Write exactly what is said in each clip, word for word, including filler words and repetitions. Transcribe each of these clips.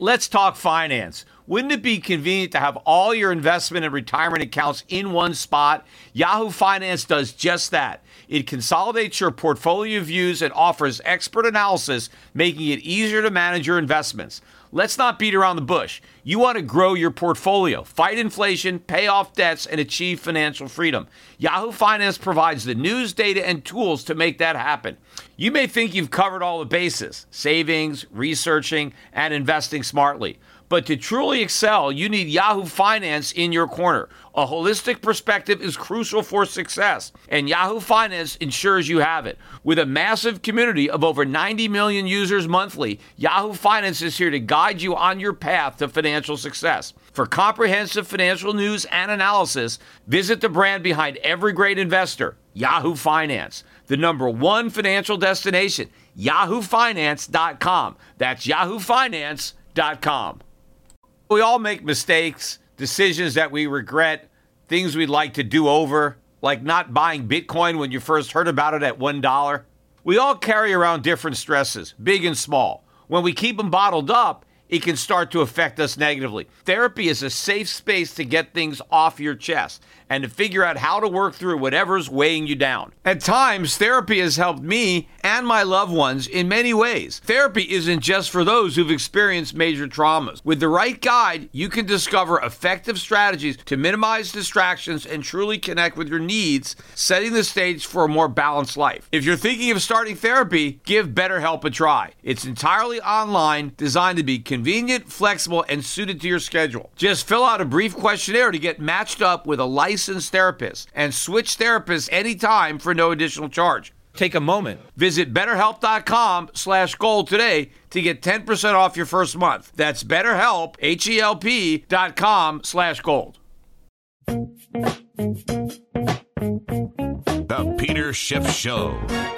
Let's talk finance. Wouldn't it be convenient to have all your investment and retirement accounts in one spot? Yahoo Finance does just that. It consolidates your portfolio views and offers expert analysis, making it easier to manage your investments. Let's not beat around the bush. You want to grow your portfolio, fight inflation, pay off debts, and achieve financial freedom. Yahoo Finance provides the news, data, and tools to make that happen. You may think you've covered all the bases, savings, researching, and investing smartly. But to truly excel, you need Yahoo Finance in your corner. A holistic perspective is crucial for success, and Yahoo Finance ensures you have it. With a massive community of over ninety million users monthly, Yahoo Finance is here to guide you on your path to financial success. For comprehensive financial news and analysis, visit the brand behind every great investor, Yahoo Finance, the number one financial destination, yahoo finance dot com. That's yahoo finance dot com. We all make mistakes, decisions that we regret, things we'd like to do over, like not buying Bitcoin when you first heard about it at one dollar. We all carry around different stresses, big and small. When we keep them bottled up, it can start to affect us negatively. Therapy is a safe space to get things off your chest and to figure out how to work through whatever's weighing you down. At times, therapy has helped me and my loved ones in many ways. Therapy isn't just for those who've experienced major traumas. With the right guide, you can discover effective strategies to minimize distractions and truly connect with your needs, setting the stage for a more balanced life. If you're thinking of starting therapy, give BetterHelp a try. It's entirely online, designed to be convenient, flexible, and suited to your schedule. Just fill out a brief questionnaire to get matched up with a licensed therapist and switch therapists anytime for no additional charge. Take a moment. Visit betterhelp.com slash gold today to get ten percent off your first month. That's betterhelp, H E L P dot com slash gold. The Peter Schiff Show.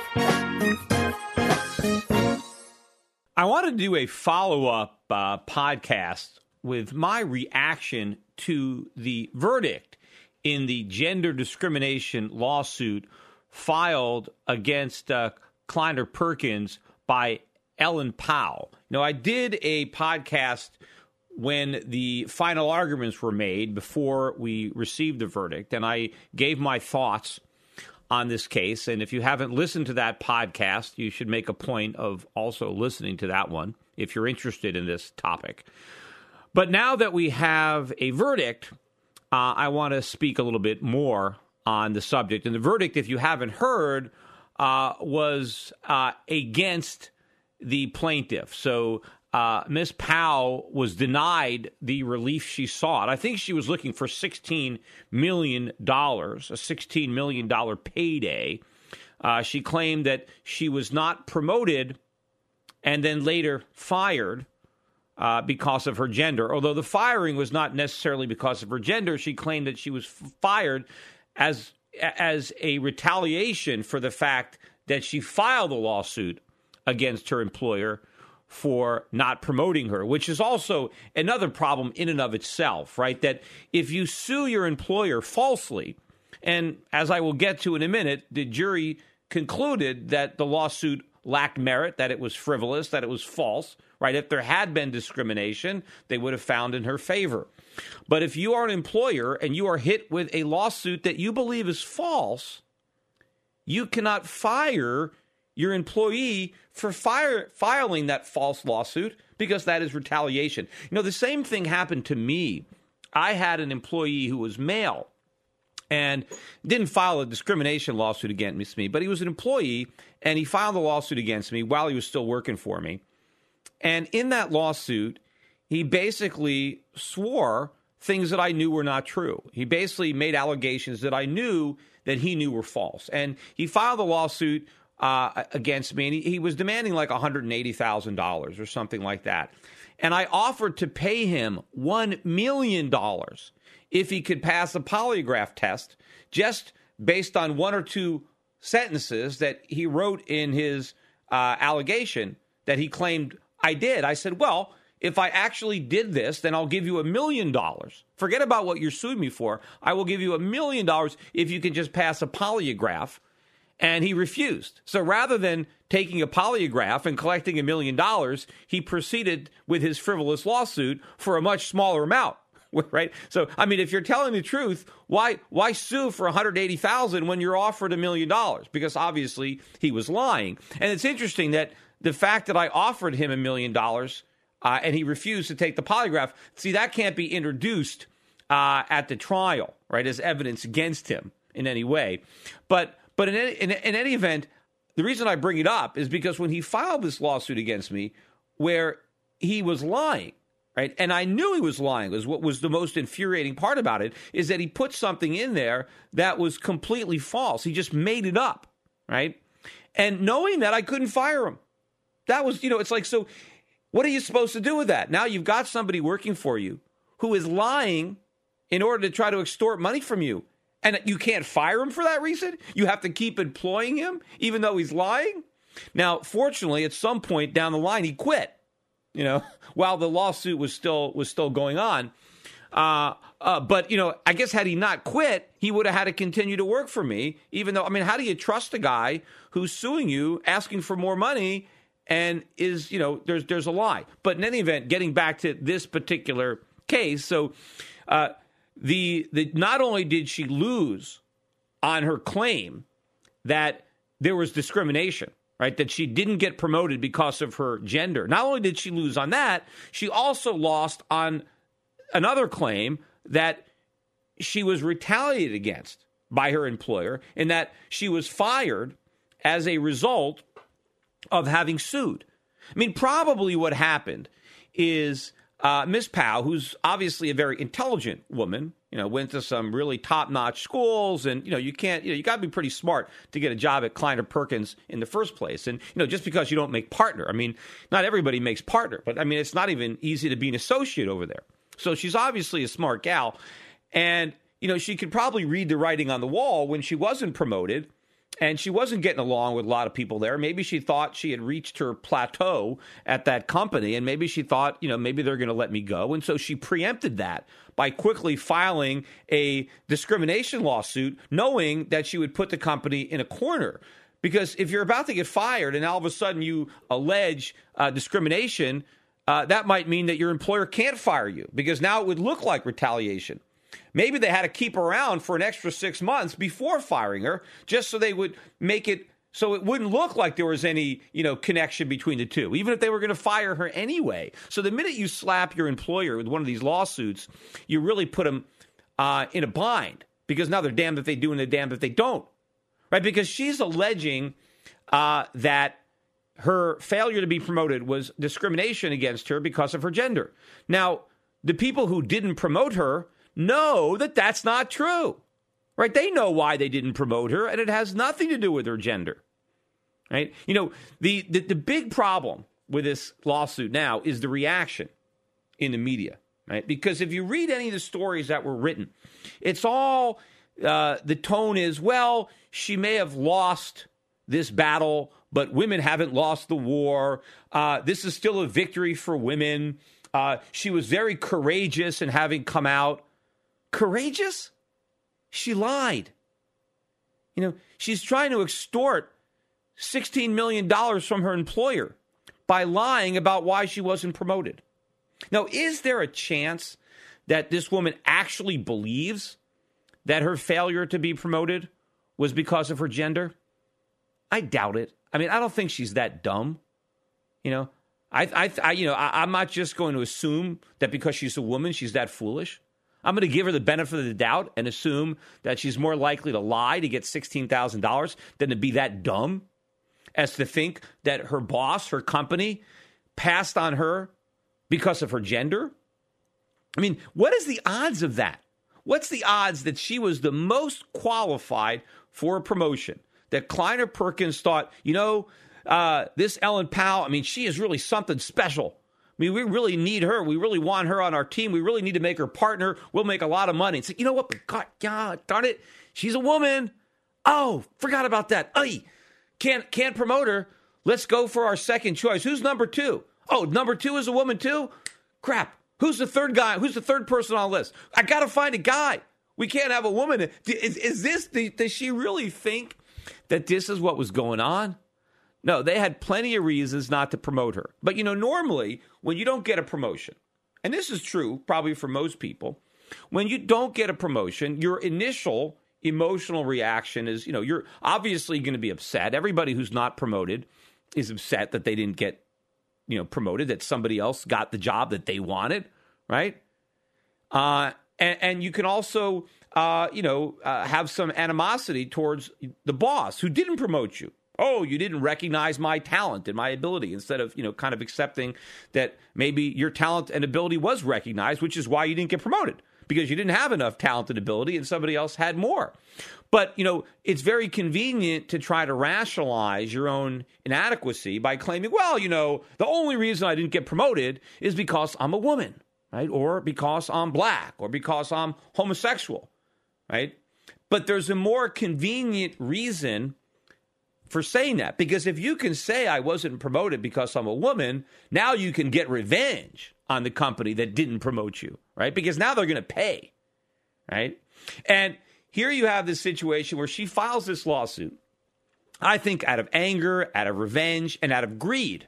I want to do a follow-up uh, podcast with my reaction to the verdict in the gender discrimination lawsuit filed against uh, Kleiner Perkins by Ellen Pao. Now, I did a podcast when the final arguments were made before we received the verdict, and I gave my thoughts on this case. And if you haven't listened to that podcast, you should make a point of also listening to that one if you're interested in this topic. But now that we have a verdict, uh, I want to speak a little bit more on the subject. And the verdict, if you haven't heard, uh, was uh, against the plaintiff. So uh, Miz Pao was denied the relief she sought. I think she was looking for sixteen million dollars, a sixteen million dollars payday. Uh, she claimed that she was not promoted and then later fired uh, because of her gender. Although the firing was not necessarily because of her gender, she claimed that she was f- fired as as a retaliation for the fact that she filed a lawsuit against her employer for not promoting her, which is also another problem in and of itself, right? That if you sue your employer falsely, and as I will get to in a minute, the jury concluded that the lawsuit lacked merit, that it was frivolous, that it was false, right? If there had been discrimination, they would have found in her favor. But if you are an employer and you are hit with a lawsuit that you believe is false, you cannot fire your employee for fire, filing that false lawsuit because that is retaliation. You know, the same thing happened to me. I had an employee who was male and didn't file a discrimination lawsuit against me, but he was an employee and he filed a lawsuit against me while he was still working for me. And in that lawsuit, he basically swore things that I knew were not true. He basically made allegations that I knew that he knew were false. And he filed a lawsuit uh, against me, and he, he was demanding like one hundred eighty thousand dollars or something like that. And I offered to pay him one million dollars if he could pass a polygraph test just based on one or two sentences that he wrote in his uh, allegation that he claimed I did. I said, well, if I actually did this, then I'll give you a million dollars. Forget about what you're suing me for. I will give you a million dollars if you can just pass a polygraph. And he refused. So rather than taking a polygraph and collecting a million dollars, he proceeded with his frivolous lawsuit for a much smaller amount. Right? So, I mean, if you're telling the truth, why why sue for one hundred eighty thousand dollars when you're offered a million dollars? Because obviously he was lying. And it's interesting that the fact that I offered him a million dollars uh, and he refused to take the polygraph, see, that can't be introduced uh, at the trial, right, as evidence against him in any way. But but in any, in, in any event, the reason I bring it up is because when he filed this lawsuit against me where he was lying, right? And I knew he was lying, because what was the most infuriating part about it is that he put something in there that was completely false. He just made it up, right? And knowing that, I couldn't fire him. That was, you know, it's like, so what are you supposed to do with that? Now you've got somebody working for you who is lying in order to try to extort money from you. And you can't fire him for that reason? You have to keep employing him even though he's lying? Now, fortunately, at some point down the line, he quit. You know, while the lawsuit was still was still going on. Uh, uh, but, you know, I guess had he not quit, he would have had to continue to work for me, even though, I mean, how do you trust a guy who's suing you, asking for more money, and is, you know, there's there's a lie. But in any event, getting back to this particular case, so uh, the the not only did she lose on her claim that there was discrimination, right, that she didn't get promoted because of her gender. Not only did she lose on that, she also lost on another claim that she was retaliated against by her employer, in that she was fired as a result of having sued. I mean, probably what happened is uh, Miz Powell, who's obviously a very intelligent woman, you know, went to some really top-notch schools, and, you know, you can't, you know, you got to be pretty smart to get a job at Kleiner Perkins in the first place. And, you know, just because you don't make partner, I mean, not everybody makes partner, but I mean, it's not even easy to be an associate over there. So she's obviously a smart gal, and, you know, she could probably read the writing on the wall when she wasn't promoted, and she wasn't getting along with a lot of people there. Maybe she thought she had reached her plateau at that company, and maybe she thought, you know, maybe they're going to let me go. And so she preempted that by quickly filing a discrimination lawsuit, knowing that she would put the company in a corner. Because if you're about to get fired and all of a sudden you allege uh, discrimination, uh, that might mean that your employer can't fire you, because now it would look like retaliation. Maybe they had to keep her around for an extra six months before firing her, just so they would make it so it wouldn't look like there was any, you know, connection between the two, even if they were going to fire her anyway. So the minute you slap your employer with one of these lawsuits, you really put them uh, in a bind, because now they're damned if they do and they're damned if they don't, right? Because she's alleging uh, that her failure to be promoted was discrimination against her because of her gender. Now, the people who didn't promote her know that that's not true, right? They know why they didn't promote her, and it has nothing to do with her gender, right? You know, the, the, the big problem with this lawsuit now is the reaction in the media, right? Because if you read any of the stories that were written, it's all, uh, the tone is, well, she may have lost this battle, but women haven't lost the war. Uh, this is still a victory for women. Uh, she was very courageous in having come out. Courageous? She lied. You know, she's trying to extort sixteen million dollars from her employer by lying about why she wasn't promoted. Now, is there a chance that this woman actually believes that her failure to be promoted was because of her gender? I doubt it. I mean, I don't think she's that dumb. You know, I, I, I you know, I, I'm not just going to assume that because she's a woman, she's that foolish. I'm going to give her the benefit of the doubt and assume that she's more likely to lie to get sixteen thousand dollars than to be that dumb as to think that her boss, her company, passed on her because of her gender. I mean, what is the odds of that? What's the odds that she was the most qualified for a promotion? That Kleiner Perkins thought, you know, uh, this Ellen Powell, I mean, she is really something special. I mean, we really need her. We really want her on our team. We really need to make her partner. We'll make a lot of money. It's like, you know what? But God, God darn it. She's a woman. Oh, forgot about that. Ay, can't, can't promote her. Let's go for our second choice. Who's number two? Oh, number two is a woman too? Crap. Who's the third guy? Who's the third person on the list? I got to find a guy. We can't have a woman. Is, is this, the, does she really think that this is what was going on? No, they had plenty of reasons not to promote her. But, you know, normally when you don't get a promotion, and this is true probably for most people, when you don't get a promotion, your initial emotional reaction is, you know, you're obviously going to be upset. Everybody who's not promoted is upset that they didn't get, you know, promoted, that somebody else got the job that they wanted, right? Uh, and, and you can also, uh, you know, uh, have some animosity towards the boss who didn't promote you. Oh, you didn't recognize my talent and my ability, instead of, you know, kind of accepting that maybe your talent and ability was recognized, which is why you didn't get promoted, because you didn't have enough talent and ability and somebody else had more. But, you know, it's very convenient to try to rationalize your own inadequacy by claiming, well, you know, the only reason I didn't get promoted is because I'm a woman, right? Or because I'm black, or because I'm homosexual, right? But there's a more convenient reason for saying that, because if you can say I wasn't promoted because I'm a woman, now you can get revenge on the company that didn't promote you, right? Because now they're going to pay, right? And here you have this situation where she files this lawsuit, I think out of anger, out of revenge, and out of greed.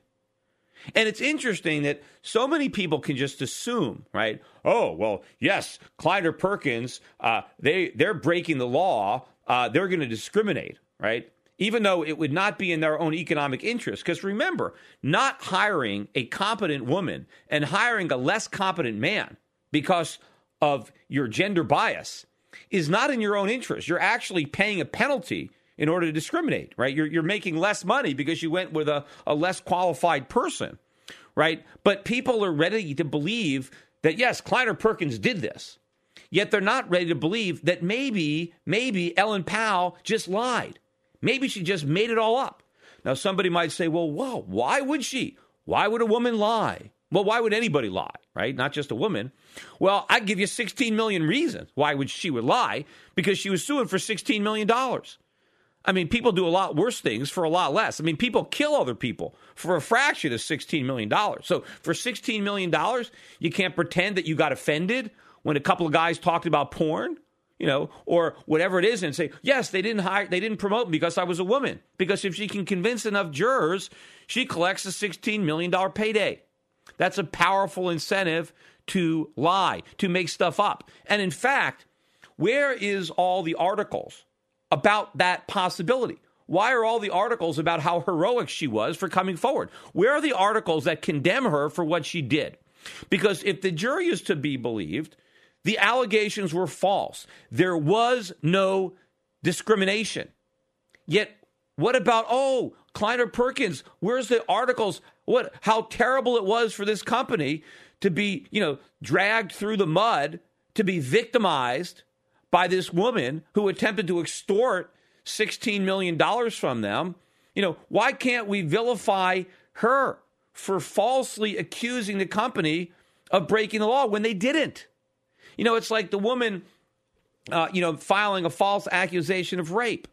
And it's interesting that so many people can just assume, right? Oh, well, yes, Kleiner Perkins, uh, they, they're breaking the law. Uh, they're going to discriminate, right? Even though it would not be in their own economic interest. Because remember, not hiring a competent woman and hiring a less competent man because of your gender bias is not in your own interest. You're actually paying a penalty in order to discriminate, right? You're, you're making less money because you went with a, a less qualified person, right? But people are ready to believe that, yes, Kleiner Perkins did this. Yet they're not ready to believe that maybe, maybe Ellen Pao just lied. Maybe she just made it all up. Now, somebody might say, well, whoa, why would she? Why would a woman lie? Well, why would anybody lie, right? Not just a woman. Well, I'd give you sixteen million reasons why would she would lie, because she was suing for sixteen million dollars. I mean, people do a lot worse things for a lot less. I mean, people kill other people for a fraction of sixteen million dollars. So for sixteen million dollars, you can't pretend that you got offended when a couple of guys talked about porn, you know, or whatever it is, and say, yes, they didn't hire, they didn't promote me because I was a woman. Because if she can convince enough jurors, she collects a sixteen million dollars payday. That's a powerful incentive to lie, to make stuff up. And in fact, where is all the articles about that possibility? Why are all the articles about how heroic she was for coming forward? Where are the articles that condemn her for what she did? Because if the jury is to be believed, the allegations were false. There was no discrimination. Yet, what about, oh, Kleiner Perkins, where's the articles? What, how terrible it was for this company to be, you know, dragged through the mud, to be victimized by this woman who attempted to extort sixteen million dollars from them. You know, why can't we vilify her for falsely accusing the company of breaking the law when they didn't? You know, it's like the woman, uh, you know, filing a false accusation of rape.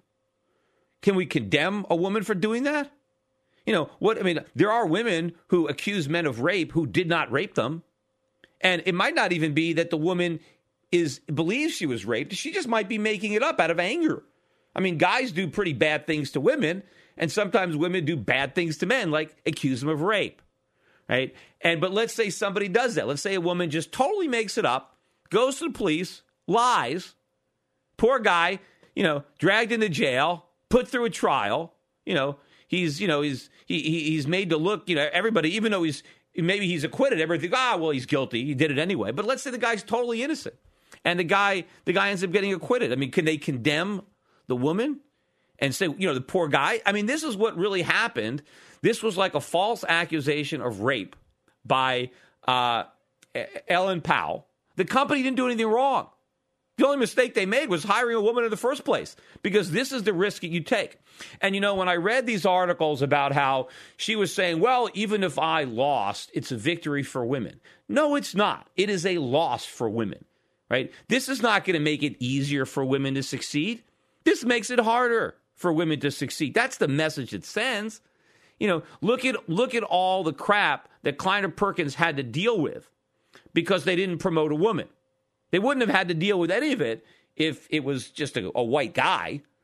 Can we condemn a woman for doing that? You know, what, I mean, there are women who accuse men of rape who did not rape them. And it might not even be that the woman is believes she was raped. She just might be making it up out of anger. I mean, guys do pretty bad things to women, and sometimes women do bad things to men, like accuse them of rape, right? And but let's say somebody does that. Let's say a woman just totally makes it up, goes to the police, lies. Poor guy, you know, dragged into jail, put through a trial. You know, he's, you know, he's he, he's made to look, you know, everybody, even though he's maybe he's acquitted, everybody thinks, ah, well, he's guilty. He did it anyway. But let's say the guy's totally innocent, and the guy the guy ends up getting acquitted. I mean, can they condemn the woman and say, you know, the poor guy? I mean, this is what really happened. This was like a false accusation of rape by uh, Ellen Pao. The company didn't do anything wrong. The only mistake they made was hiring a woman in the first place, because this is the risk that you take. And, you know, when I read these articles about how she was saying, well, even if I lost, it's a victory for women. No, it's not. It is a loss for women, right? This is not going to make it easier for women to succeed. This makes it harder for women to succeed. That's the message it sends. You know, look at look at all the crap that Kleiner Perkins had to deal with because they didn't promote a woman. They wouldn't have had to deal with any of it if it was just a, a white guy,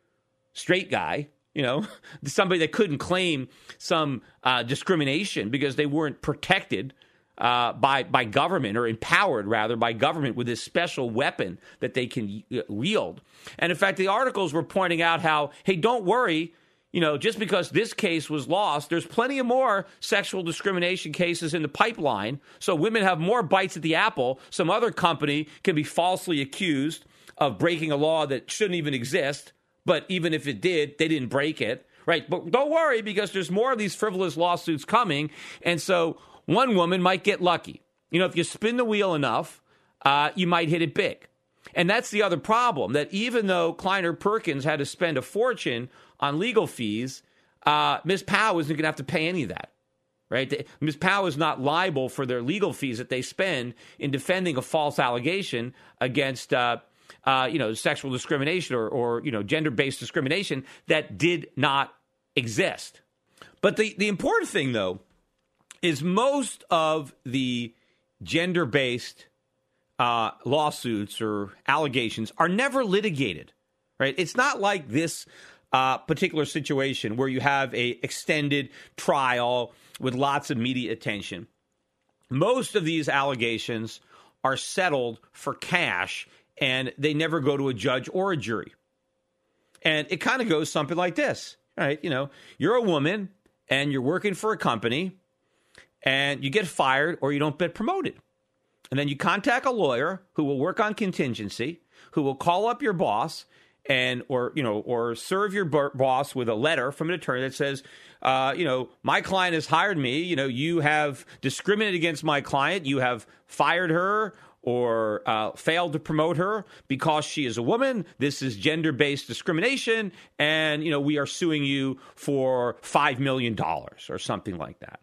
straight guy, you know, somebody that couldn't claim some uh, discrimination because they weren't protected uh, by by government, or empowered rather by government with this special weapon that they can wield. And in fact, the articles were pointing out how, hey, don't worry, you know, just because this case was lost, there's plenty of more sexual discrimination cases in the pipeline. So women have more bites at the apple. Some other company can be falsely accused of breaking a law that shouldn't even exist. But even if it did, they didn't break it, right? But don't worry, because there's more of these frivolous lawsuits coming. And so one woman might get lucky. You know, if you spin the wheel enough, uh, you might hit it big. And that's the other problem, that even though Kleiner Perkins had to spend a fortune on legal fees, uh, Miz Powell isn't going to have to pay any of that, right? Miz Powell is not liable for their legal fees that they spend in defending a false allegation against uh Uh, you know, sexual discrimination or, or, you know, gender-based discrimination that did not exist. But the, the important thing, though, is most of the gender-based uh, lawsuits or allegations are never litigated, right? It's not like this uh, particular situation where you have a extended trial with lots of media attention. Most of these allegations are settled for cash, and they never go to a judge or a jury. And it kind of goes something like this, right? You know, you're a woman and you're working for a company and you get fired or you don't get promoted. And then you contact a lawyer who will work on contingency, who will call up your boss and, or, you know, or serve your b- boss with a letter from an attorney that says, uh, you know, my client has hired me. You know, you have discriminated against my client. You have fired her or uh, failed to promote her because she is a woman. This is gender-based discrimination, and, you know, we are suing you for five million dollars or something like that.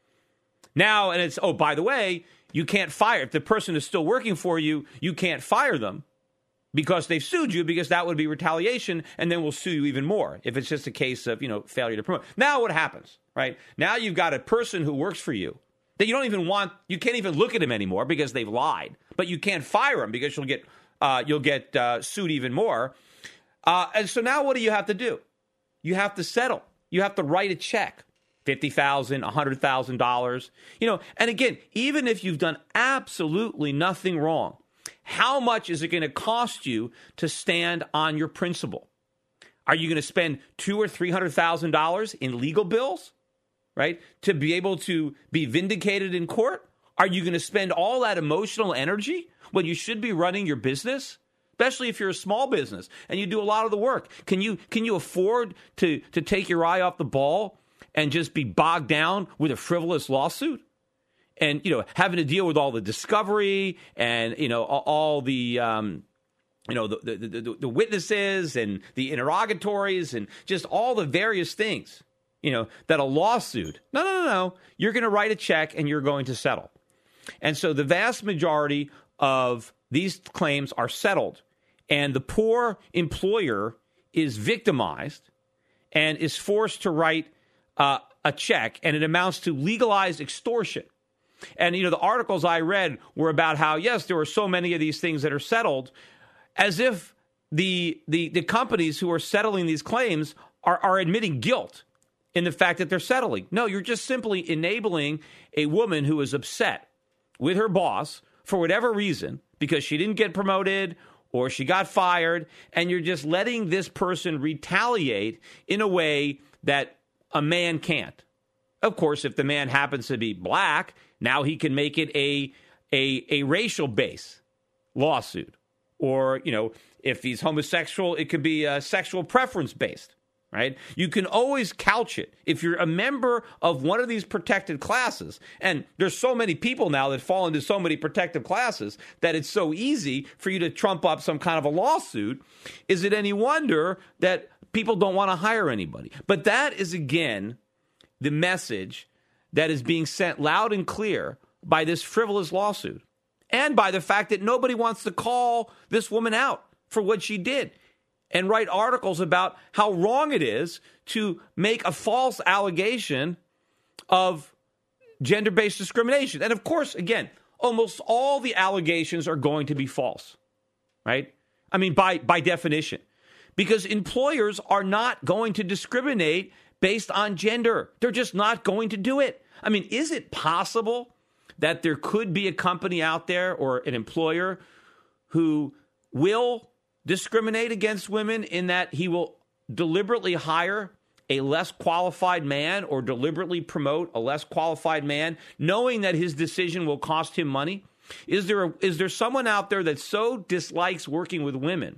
Now, and it's, oh, by the way, you can't fire. If the person is still working for you, you can't fire them because they've sued you, because that would be retaliation, and then we'll sue you even more if it's just a case of, you know, failure to promote. Now what happens, right? Now you've got a person who works for you that you don't even want, you can't even look at him anymore because they've lied. But you can't fire him because you'll get uh, you'll get uh, sued even more. Uh, and so now what do you have to do? You have to settle. You have to write a check, fifty thousand dollars, one hundred thousand dollars. You know, and again, even if you've done absolutely nothing wrong, how much is it going to cost you to stand on your principle? Are you going to spend two or three hundred thousand dollars in legal bills, right, to be able to be vindicated in court? Are you going to spend all that emotional energy when you should be running your business, especially if you're a small business and you do a lot of the work? Can you can you afford to to take your eye off the ball and just be bogged down with a frivolous lawsuit? And, you know, having to deal with all the discovery and, you know, all, all the, um, you know, the, the, the, the witnesses and the interrogatories and just all the various things, you know, that a lawsuit. No, no, no, no. You're going to write a check and you're going to settle. And so the vast majority of these claims are settled, and the poor employer is victimized and is forced to write uh, a check, and it amounts to legalized extortion. And, you know, the articles I read were about how, yes, there were so many of these things that are settled, as if the the, the companies who are settling these claims are, are admitting guilt in the fact that they're settling. No, you're just simply enabling a woman who is upset with her boss for whatever reason, because she didn't get promoted or she got fired, and you're just letting this person retaliate in a way that a man can't. Of course, if the man happens to be black, now he can make it a a, a racial base lawsuit. Or, you know, if he's homosexual, it could be a sexual preference based. Right? You can always couch it. If you're a member of one of these protected classes, and there's so many people now that fall into so many protected classes that it's so easy for you to trump up some kind of a lawsuit, is it any wonder that people don't want to hire anybody? But that is, again, the message that is being sent loud and clear by this frivolous lawsuit, and by the fact that nobody wants to call this woman out for what she did and write articles about how wrong it is to make a false allegation of gender-based discrimination. And of course, again, almost all the allegations are going to be false, right? I mean, by by definition, because employers are not going to discriminate based on gender. They're just not going to do it. I mean, is it possible that there could be a company out there or an employer who will discriminate against women in that he will deliberately hire a less qualified man or deliberately promote a less qualified man, knowing that his decision will cost him money? Is there a, is there someone out there that so dislikes working with women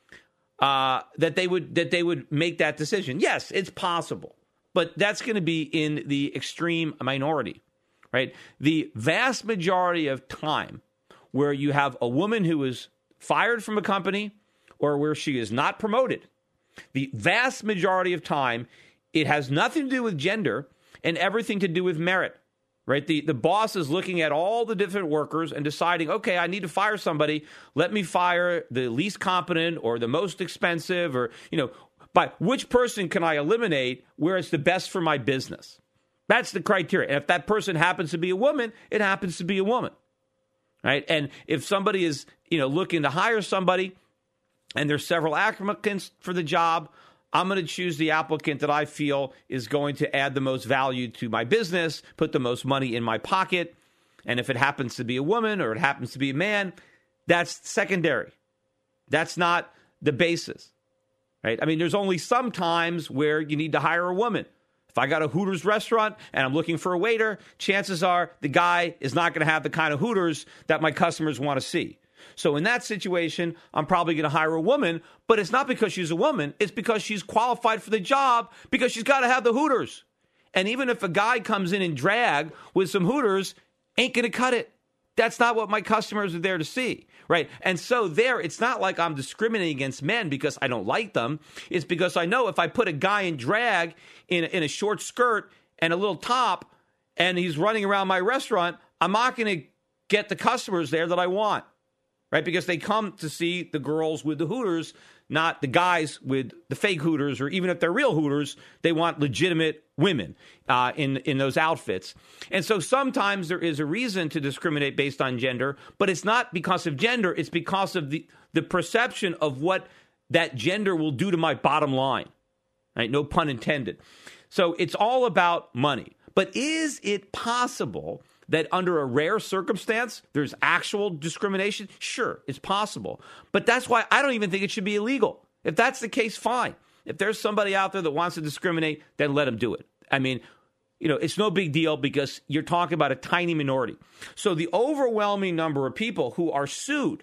uh, that they would that they would make that decision? Yes, it's possible, but that's going to be in the extreme minority, right? The vast majority of time where you have a woman who is fired from a company or where she is not promoted, the vast majority of time, it has nothing to do with gender and everything to do with merit, right? The, the boss is looking at all the different workers and deciding, okay, I need to fire somebody. Let me fire the least competent or the most expensive or, you know, by which person can I eliminate where it's the best for my business? That's the criteria. And if that person happens to be a woman, it happens to be a woman, right? And if somebody is, you know, looking to hire somebody, and there's several applicants for the job, I'm going to choose the applicant that I feel is going to add the most value to my business, put the most money in my pocket. And if it happens to be a woman or it happens to be a man, that's secondary. That's not the basis, right? I mean, there's only some times where you need to hire a woman. If I got a Hooters restaurant and I'm looking for a waiter, chances are the guy is not going to have the kind of Hooters that my customers want to see. So in that situation, I'm probably going to hire a woman, but it's not because she's a woman. It's because she's qualified for the job because she's got to have the Hooters. And even if a guy comes in in drag with some Hooters, ain't going to cut it. That's not what my customers are there to see, right? And so there, it's not like I'm discriminating against men because I don't like them. It's because I know if I put a guy in drag in, in a short skirt and a little top and he's running around my restaurant, I'm not going to get the customers there that I want. Right, because they come to see the girls with the Hooters, not the guys with the fake Hooters, or even if they're real Hooters, they want legitimate women uh, in, in those outfits. And so sometimes there is a reason to discriminate based on gender, but it's not because of gender. It's because of the, the perception of what that gender will do to my bottom line. Right? No pun intended. So it's all about money. But is it possible that under a rare circumstance, there's actual discrimination? Sure, it's possible. But that's why I don't even think it should be illegal. If that's the case, fine. If there's somebody out there that wants to discriminate, then let them do it. I mean, you know, it's no big deal because you're talking about a tiny minority. So the overwhelming number of people who are sued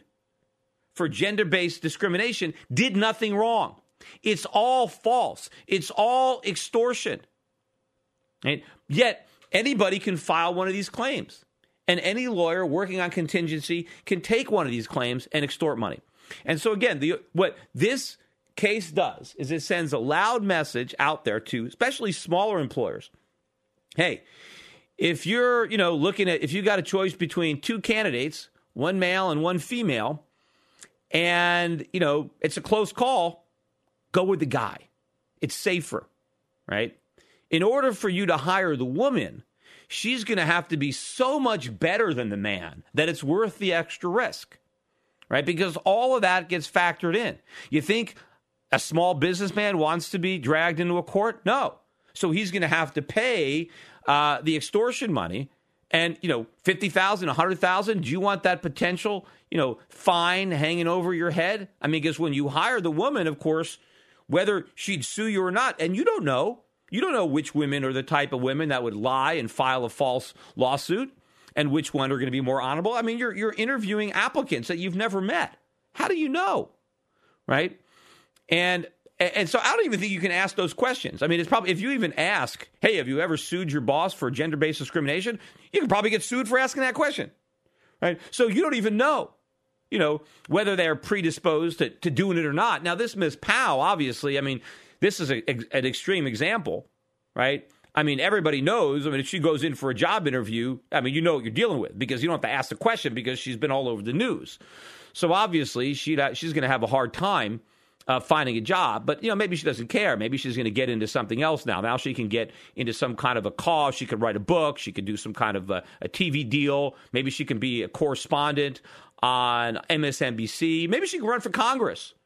for gender-based discrimination did nothing wrong. It's all false. It's all extortion. And yet, anybody can file one of these claims, and any lawyer working on contingency can take one of these claims and extort money. And so again, the, what this case does is it sends a loud message out there to especially smaller employers. Hey, if you're, you know, looking at, if you got a choice between two candidates, one male and one female, and, you know, it's a close call, go with the guy. It's safer, right? In order for you to hire the woman, she's going to have to be so much better than the man that it's worth the extra risk, right? Because all of that gets factored in. You think a small businessman wants to be dragged into a court? No. So he's going to have to pay uh, the extortion money and, you know, fifty thousand dollars, one hundred thousand dollars. Do you want that potential, you know, fine hanging over your head? I mean, because when you hire the woman, of course, whether she'd sue you or not, and you don't know, You don't know which women are the type of women that would lie and file a false lawsuit and which one are going to be more honorable. I mean, you're you're interviewing applicants that you've never met. How do you know? Right? And and so I don't even think you can ask those questions. I mean, it's probably, if you even ask, hey, have you ever sued your boss for gender-based discrimination? You can probably get sued for asking that question. Right? So you don't even know, you know, whether they're predisposed to, to doing it or not. Now, this Miz Powell, obviously, I mean, this is a, an extreme example, right? I mean, everybody knows. I mean, if she goes in for a job interview, I mean, you know what you're dealing with because you don't have to ask the question because she's been all over the news. So obviously, she'd, she's going to have a hard time uh, finding a job. But, you know, maybe she doesn't care. Maybe she's going to get into something else now. Now she can get into some kind of a cause. She could write a book. She could do some kind of a, a T V deal. Maybe she can be a correspondent on M S N B C. Maybe she can run for Congress.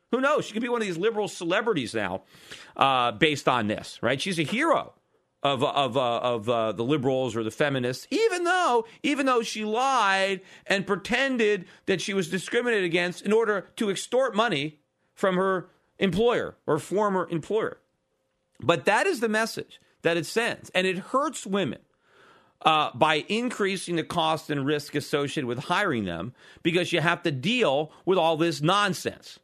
Who knows? She could be one of these liberal celebrities now uh, based on this, right? She's a hero of of uh, of uh, the liberals or the feminists, even though even though she lied and pretended that she was discriminated against in order to extort money from her employer or former employer. But that is the message that it sends, and it hurts women uh, by increasing the cost and risk associated with hiring them because you have to deal with all this nonsense.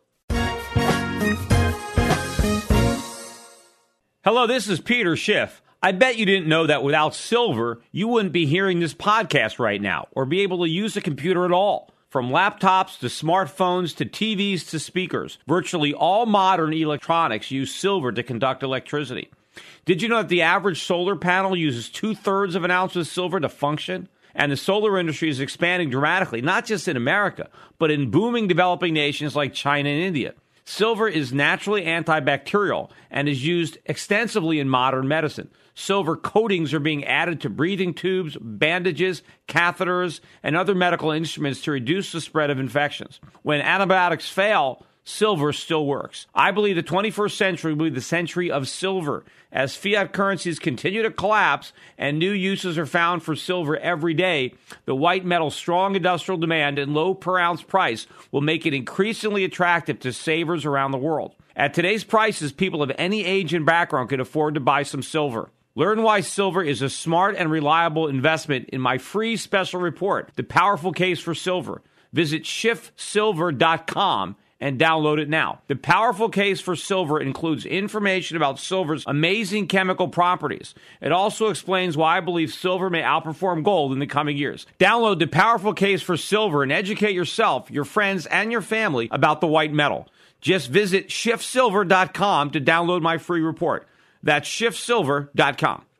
Hello, this is Peter Schiff. I bet you didn't know that without silver, you wouldn't be hearing this podcast right now or be able to use a computer at all. From laptops to smartphones to T Vs to speakers, virtually all modern electronics use silver to conduct electricity. Did you know that the average solar panel uses two-thirds of an ounce of silver to function? And the solar industry is expanding dramatically, not just in America, but in booming developing nations like China and India. Silver is naturally antibacterial and is used extensively in modern medicine. Silver coatings are being added to breathing tubes, bandages, catheters, and other medical instruments to reduce the spread of infections. When antibiotics fail, silver still works. I believe the twenty-first century will be the century of silver. As fiat currencies continue to collapse and new uses are found for silver every day, the white metal's strong industrial demand and low per ounce price will make it increasingly attractive to savers around the world. At today's prices, people of any age and background can afford to buy some silver. Learn why silver is a smart and reliable investment in my free special report, The Powerful Case for Silver. Visit schiff silver dot com and download it now. The Powerful Case for Silver includes information about silver's amazing chemical properties. It also explains why I believe silver may outperform gold in the coming years. Download The Powerful Case for Silver and educate yourself, your friends, and your family about the white metal. Just visit schiff silver dot com to download my free report. That's schiff silver dot com.